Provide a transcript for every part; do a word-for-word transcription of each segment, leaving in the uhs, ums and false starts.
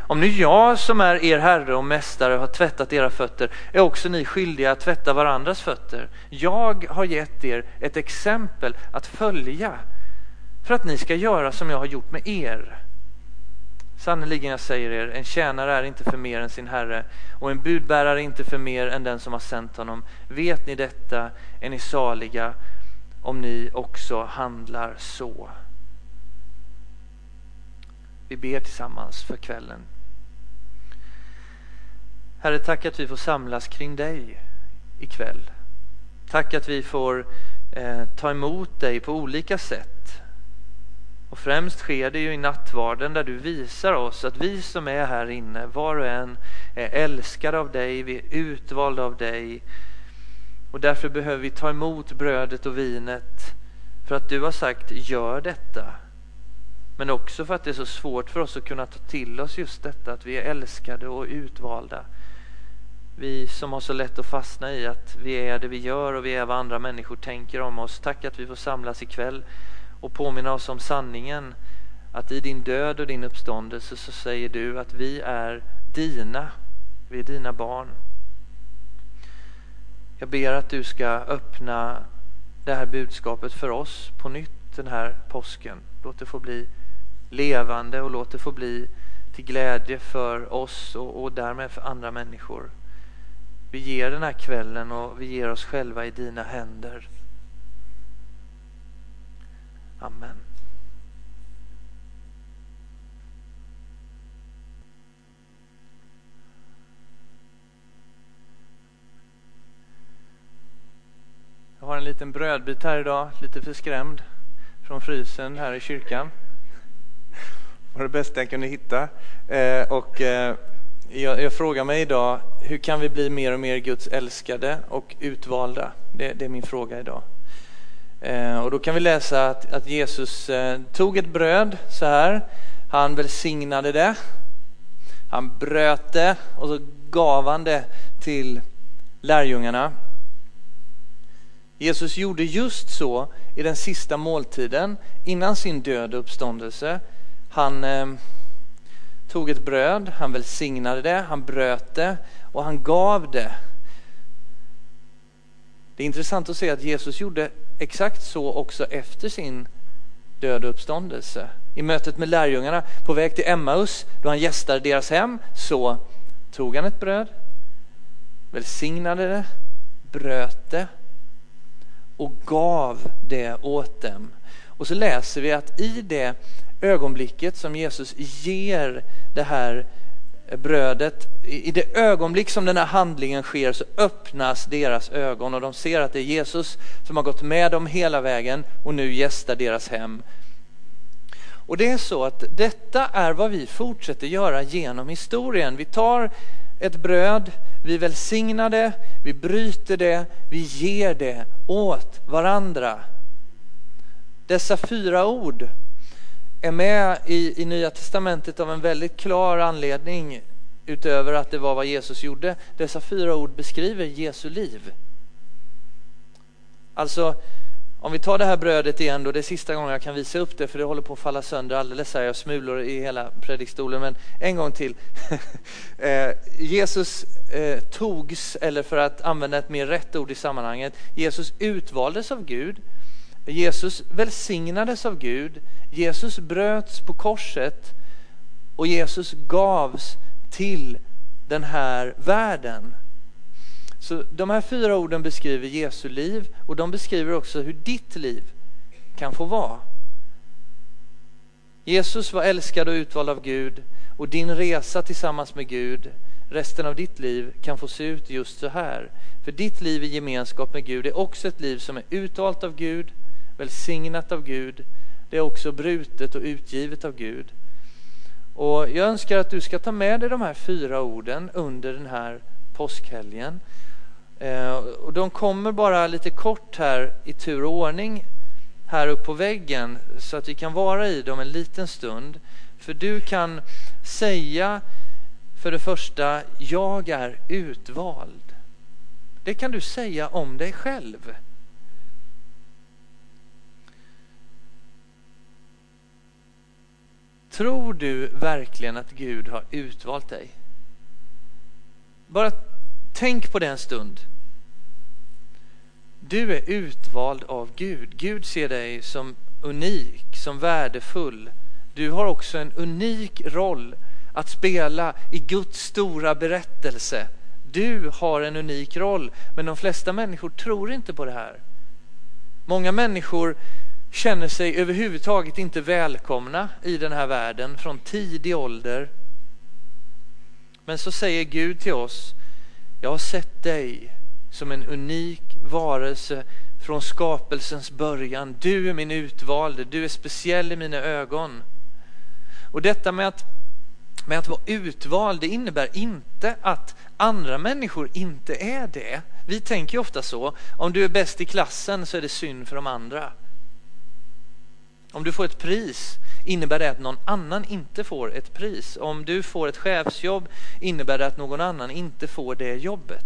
Om nu jag som är er herre och mästare har tvättat era fötter, är också ni skyldiga att tvätta varandras fötter. Jag har gett er ett exempel att följa för att ni ska göra som jag har gjort med er. Sannoliken jag säger er, en tjänare är inte för mer än sin herre, och en budbärare inte för mer än den som har sänt honom. Vet ni detta, är ni saliga om ni också handlar så. Vi ber tillsammans för kvällen. Herre, tack att vi får samlas kring dig ikväll. Tack att vi får eh, ta emot dig på olika sätt. Och främst sker det ju i nattvarden, där du visar oss att vi som är här inne, var och en, är älskade av dig, vi är utvalda av dig. Och därför behöver vi ta emot brödet och vinet för att du har sagt gör detta. Men också för att det är så svårt för oss att kunna ta till oss just detta, att vi är älskade och utvalda. Vi som har så lätt att fastna i att vi är det vi gör och vi är vad andra människor tänker om oss. Tack att vi får samlas ikväll och påminna oss om sanningen, att i din död och din uppståndelse så säger du att vi är dina, vi är dina barn. Jag ber att du ska öppna det här budskapet för oss på nytt den här påsken. Låt det få bli levande och låt det få bli till glädje för oss och, och därmed för andra människor. Vi ger den här kvällen och vi ger oss själva i dina händer. Amen. Jag har en liten brödbit här idag, lite för skrämd, från frysen här i kyrkan. Det var det bästa jag kunde hitta. Eh, och eh, jag, jag frågar mig idag, hur kan vi bli mer och mer Guds älskade och utvalda? Det, det är min fråga idag. Eh, och då kan vi läsa att, att Jesus eh, tog ett bröd så här. Han välsignade det. Han bröt det och så gav han det till lärjungarna. Jesus gjorde just så i den sista måltiden innan sin död och uppståndelse. Han eh, tog ett bröd, han välsignade det, han bröt det och han gav det. Det är intressant att se att Jesus gjorde exakt så också efter sin död och uppståndelse. I mötet med lärjungarna på väg till Emmaus, då han gästade deras hem, så tog han ett bröd, välsignade det, bröt det och gav det åt dem. Och så läser vi att i det ögonblicket som Jesus ger det här brödet, i det ögonblick som den här handlingen sker, så öppnas deras ögon och de ser att det är Jesus som har gått med dem hela vägen och nu gästar deras hem. Och det är så att detta är vad vi fortsätter göra genom historien. Vi tar ett bröd, vi välsignar det, vi bryter det, vi ger det åt varandra. Dessa fyra ord är med i, i Nya testamentet av en väldigt klar anledning, utöver att det var vad Jesus gjorde. Dessa fyra ord beskriver Jesu liv. Alltså, om vi tar det här brödet igen då, det är sista gången jag kan visa upp det för det håller på att falla sönder alldeles här. Jag smulor i hela predikstolen, men en gång till. eh, Jesus eh, togs, eller för att använda ett mer rätt ord i sammanhanget, Jesus utvaldes av Gud. Jesus välsignades av Gud. Jesus bröts på korset och Jesus gavs till den här världen. Så de här fyra orden beskriver Jesu liv och de beskriver också hur ditt liv kan få vara. Jesus var älskad och utvald av Gud och din resa tillsammans med Gud, resten av ditt liv, kan få se ut just så här. För ditt liv i gemenskap med Gud är också ett liv som är utvalt av Gud, välsignat av Gud. Det är också brutet och utgivet av Gud. Och jag önskar att du ska ta med dig de här fyra orden under den här påskhelgen. Eh, och de kommer bara lite kort här i tur och ordning här upp på väggen, så att vi kan vara i dem en liten stund. För du kan säga för det första, jag är utvald. Det kan du säga om dig själv. Tror du verkligen att Gud har utvalt dig? Bara tänk på det en stund. Du är utvald av Gud. Gud ser dig som unik, som värdefull. Du har också en unik roll att spela i Guds stora berättelse. Du har en unik roll, men de flesta människor tror inte på det här. Många människor känner sig överhuvudtaget inte välkomna i den här världen från tidig ålder. Men så säger Gud till oss: jag har sett dig som en unik varelse från skapelsens början. Du är min utvalde, du är speciell i mina ögon. Och detta med att, med att vara utvald, det innebär inte att andra människor inte är det. Vi tänker ju ofta så: om du är bäst i klassen så är det synd för de andra. Om du får ett pris innebär det att någon annan inte får ett pris. Om du får ett chefsjobb innebär det att någon annan inte får det jobbet.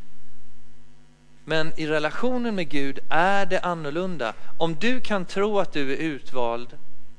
Men i relationen med Gud är det annorlunda. Om du kan tro att du är utvald,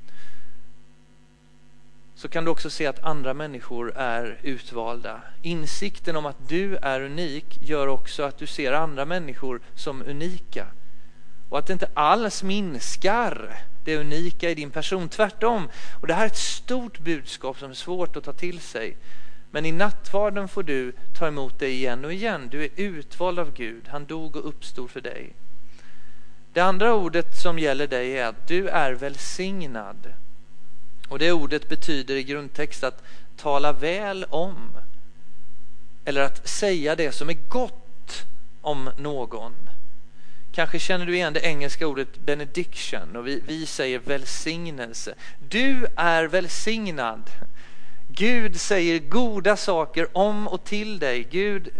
så kan du också se att andra människor är utvalda. Insikten om att du är unik gör också att du ser andra människor som unika. Och att det inte alls minskar det unika i din person. Tvärtom. Och det här är ett stort budskap som är svårt att ta till sig. Men i nattvarden får du ta emot det igen och igen. Du är utvald av Gud. Han dog och uppstod för dig. Det andra ordet som gäller dig är att du är välsignad. Och det ordet betyder i grundtext att tala väl om. Eller att säga det som är gott om någon. Kanske känner du igen det engelska ordet benediction, och vi, vi säger välsignelse. Du är välsignad. Gud säger goda saker om och till dig. Gud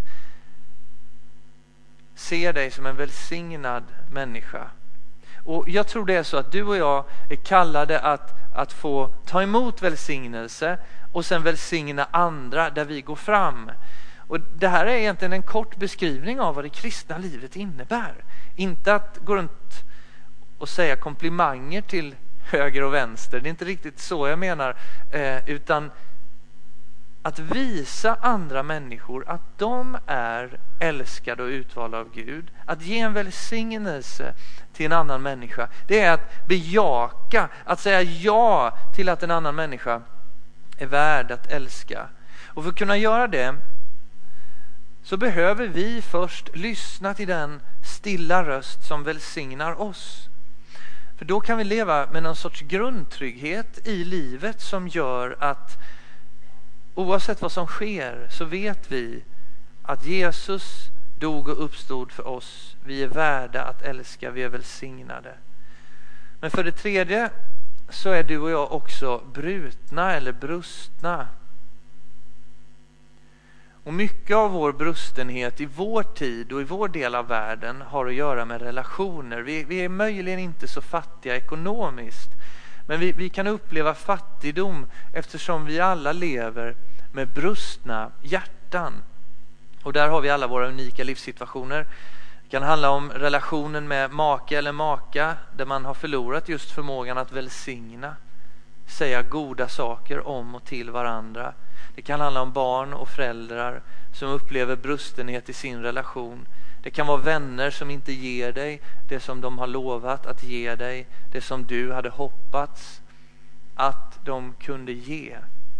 ser dig som en välsignad människa. Och jag tror det är så att du och jag är kallade att, att få ta emot välsignelse och sen välsigna andra där vi går fram. Och det här är egentligen en kort beskrivning av vad det kristna livet innebär. Inte att gå runt och säga komplimanger till höger och vänster. Det är inte riktigt så jag menar. Eh, utan att visa andra människor att de är älskade och utvalda av Gud. Att ge en välsignelse till en annan människa. Det är att bejaka, att säga ja till att en annan människa är värd att älska. Och för att kunna göra det så behöver vi först lyssna till den stilla röst som välsignar oss. För då kan vi leva med någon sorts grundtrygghet i livet som gör att oavsett vad som sker så vet vi att Jesus dog och uppstod för oss. Vi är värda att älska, vi är välsignade. Men för det tredje så är du och jag också brutna eller brustna. Och mycket av vår brustenhet i vår tid och i vår del av världen har att göra med relationer. Vi, vi är möjligen inte så fattiga ekonomiskt, men vi, vi kan uppleva fattigdom eftersom vi alla lever med brustna hjärtan. Och där har vi alla våra unika livssituationer. Det kan handla om relationen med make eller maka där man har förlorat just förmågan att välsigna, säga goda saker om och till varandra. Det kan handla om barn och föräldrar som upplever brustenhet i sin relation. Det kan vara vänner som inte ger dig det som de har lovat att ge dig, det som du hade hoppats att de kunde ge.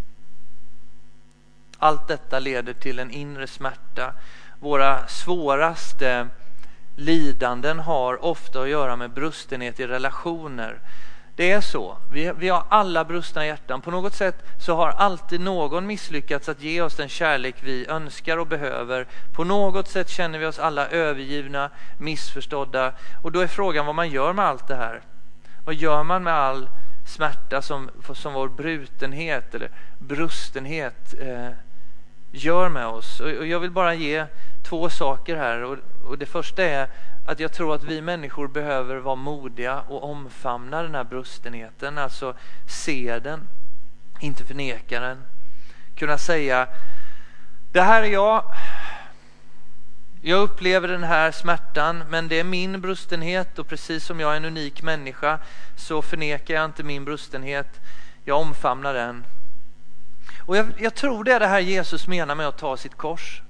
Allt detta leder till en inre smärta. Våra svåraste lidanden har ofta att göra med brustenhet i relationer. Det är så. Vi, vi har alla brustna hjärtan. På något sätt så har alltid någon misslyckats att ge oss den kärlek vi önskar och behöver. På något sätt känner vi oss alla övergivna, missförstådda. Och då är frågan vad man gör med allt det här. Vad gör man med all smärta som, som vår brutenhet eller brustenhet eh, gör med oss? Och, och jag vill bara ge två saker här. Och, och det första är att jag tror att vi människor behöver vara modiga och omfamna den här brustenheten. Alltså se den, inte förneka den. Kunna säga, det här är jag. Jag upplever den här smärtan, men det är min brustenhet. Och precis som jag är en unik människa så förnekar jag inte min brustenhet. Jag omfamnar den. Och jag, jag tror det är det här Jesus menar med att ta sitt kors.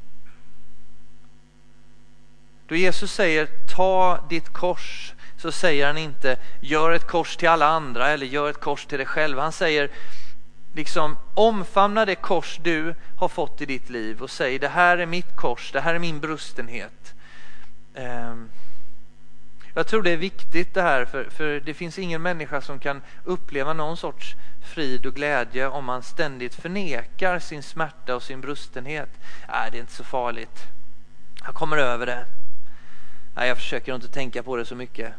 Då Jesus säger ta ditt kors, så säger han inte gör ett kors till alla andra eller gör ett kors till dig själv. Han säger liksom omfamna det kors du har fått i ditt liv och säg det här är mitt kors, det här är min brustenhet. Um, jag tror det är viktigt det här, för, för det finns ingen människa som kan uppleva någon sorts frid och glädje om man ständigt förnekar sin smärta och sin brustenhet. Nej, det är inte så farligt. Jag kommer över det. Nej, jag försöker inte tänka på det så mycket.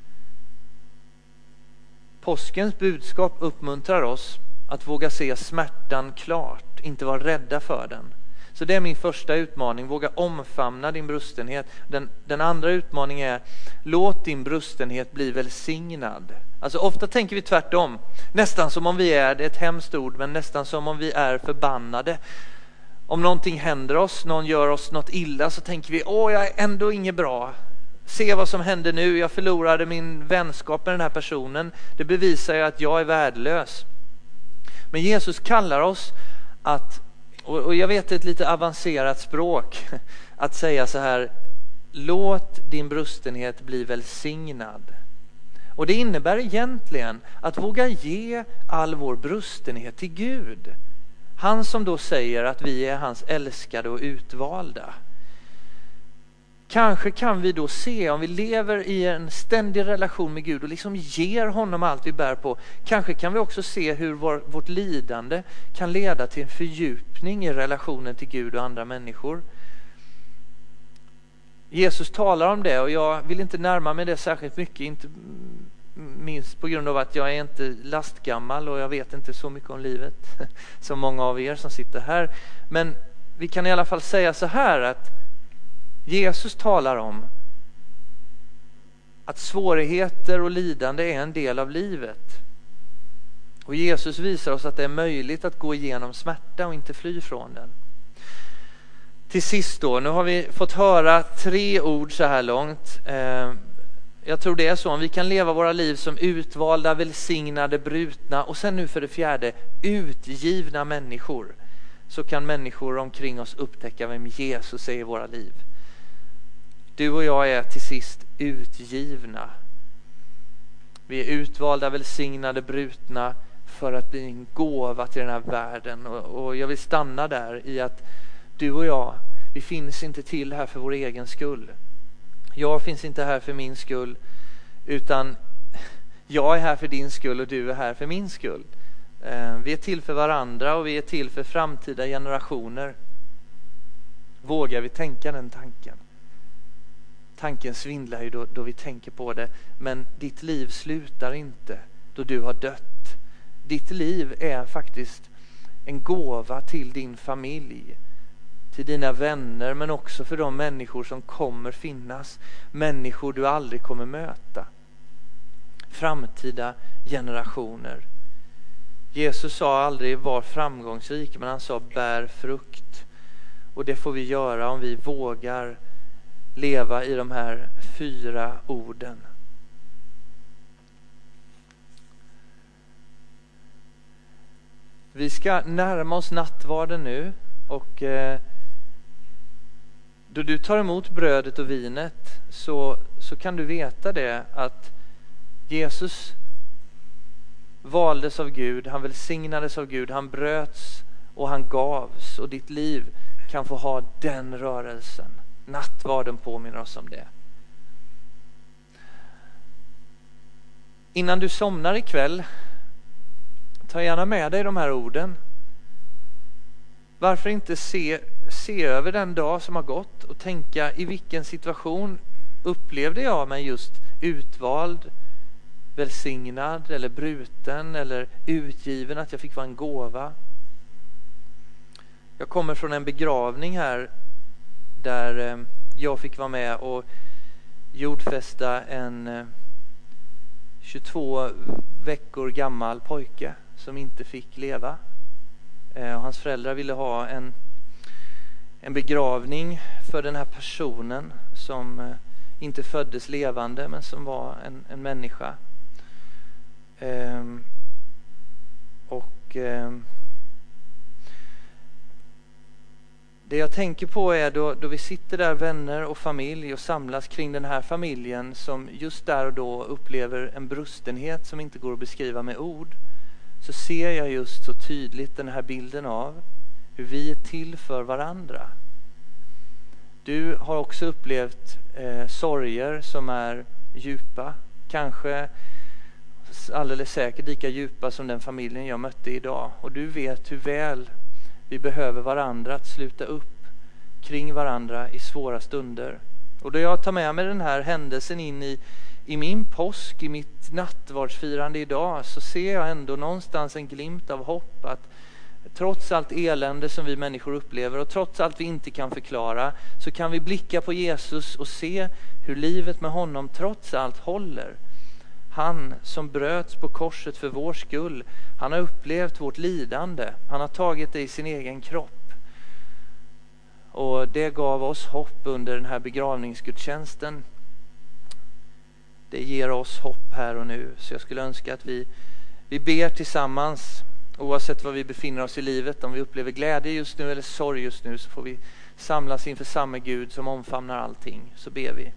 Påskens budskap uppmuntrar oss att våga se smärtan klart, inte vara rädda för den. Så det är min första utmaning, våga omfamna din brustenhet. Den, den andra utmaningen är, låt din brustenhet bli välsignad. Alltså ofta tänker vi tvärtom, nästan som om vi är, det är ett hemskt ord, men nästan som om vi är förbannade. Om någonting händer oss, någon gör oss något illa, så tänker vi, åh jag är ändå inget bra. Se vad som händer nu, jag förlorade min vänskap med den här personen. Det bevisar ju att jag är värdelös. Men Jesus kallar oss att, och jag vet ett lite avancerat språk, att säga så här, låt din brustenhet bli välsignad. Och det innebär egentligen att våga ge all vår brustenhet till Gud. Han som då säger att vi är hans älskade och utvalda. Kanske kan vi då se, om vi lever i en ständig relation med Gud och liksom ger honom allt vi bär på, kanske kan vi också se hur vår, vårt lidande kan leda till en fördjupning i relationen till Gud och andra människor. Jesus talar om det och jag vill inte närma mig det särskilt mycket, inte minst på grund av att jag är inte lastgammal och jag vet inte så mycket om livet som många av er som sitter här. Men vi kan i alla fall säga så här, att Jesus talar om att svårigheter och lidande är en del av livet. Och Jesus visar oss att det är möjligt att gå igenom smärta och inte fly från den. Till sist då, nu har vi fått höra tre ord så här långt. Jag tror det är så, om vi kan leva våra liv som utvalda, välsignade, brutna och sen nu för det fjärde, utgivna människor, så kan människor omkring oss upptäcka vem Jesus är i våra liv. Du och jag är till sist utgivna. Vi är utvalda, välsignade, brutna för att bli en gåva till den här världen. Och, och jag vill stanna där i att du och jag, vi finns inte till här för vår egen skull. Jag finns inte här för min skull, utan jag är här för din skull och du är här för min skull. Vi är till för varandra och vi är till för framtida generationer. Vågar vi tänka den tanken? Tanken svindlar ju då, då vi tänker på det, men ditt liv slutar inte då du har dött. Ditt liv är faktiskt en gåva till din familj, till dina vänner, men också för de människor som kommer finnas, människor du aldrig kommer möta, framtida generationer. Jesus sa aldrig var framgångsrik, men han sa bär frukt, och det får vi göra om vi vågar leva i de här fyra orden. Vi ska närma oss nattvarden nu, och eh, då du tar emot brödet och vinet så, så kan du veta det, att Jesus valdes av Gud, han välsignades av Gud, han bröts och han gavs, och ditt liv kan få ha den rörelsen. Nattvarden påminner oss om det. Innan du somnar ikväll, ta gärna med dig de här orden. Varför inte se, se över den dag som har gått och tänka, i vilken situation upplevde jag mig just utvald, välsignad eller bruten eller utgiven, att jag fick vara en gåva. Jag kommer från en begravning här där jag fick vara med och jordfästa en tjugotvå veckor gammal pojke som inte fick leva. Hans föräldrar ville ha en, en begravning för den här personen som inte föddes levande, men som var en, en människa. Och eh, det jag tänker på är då, då vi sitter där, vänner och familj, och samlas kring den här familjen som just där och då upplever en brustenhet som inte går att beskriva med ord, så ser jag just så tydligt den här bilden av hur vi är till för varandra. Du har också upplevt eh, sorger som är djupa, kanske alldeles säkert lika djupa som den familjen jag mötte idag. Och du vet hur väl vi behöver varandra, att sluta upp kring varandra i svåra stunder. Och då jag tar med mig den här händelsen in i, i min påsk, i mitt nattvardsfirande idag, så ser jag ändå någonstans en glimt av hopp, att trots allt elände som vi människor upplever och trots allt vi inte kan förklara, så kan vi blicka på Jesus och se hur livet med honom trots allt håller. Han som bröts på korset för vår skull, han har upplevt vårt lidande. Han har tagit det i sin egen kropp. Och det gav oss hopp under den här begravningsgudstjänsten. Det ger oss hopp här och nu. Så jag skulle önska att vi, vi ber tillsammans, oavsett var vi befinner oss i livet. Om vi upplever glädje just nu eller sorg just nu, så får vi samlas inför samma Gud som omfamnar allting. Så ber vi.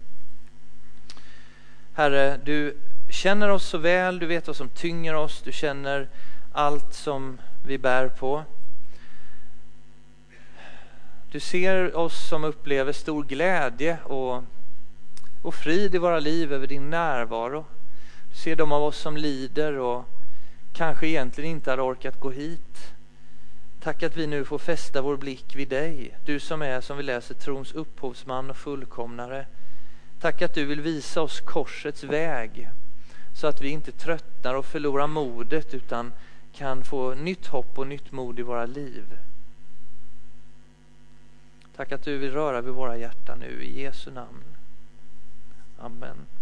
Herre, du känner oss så väl, du vet vad som tynger oss, du känner allt som vi bär på. Du ser oss som upplever stor glädje och, och frid i våra liv över din närvaro. Du ser de av oss som lider och kanske egentligen inte hade orkat gå hit. Tack att vi nu får fästa vår blick vid dig, du som är, som vi läser, trons upphovsman och fullkomnare. Tack att du vill visa oss korsets väg, så att vi inte tröttnar och förlorar modet, utan kan få nytt hopp och nytt mod i våra liv. Tack att du vill röra vid våra hjärtan nu, i Jesu namn. Amen.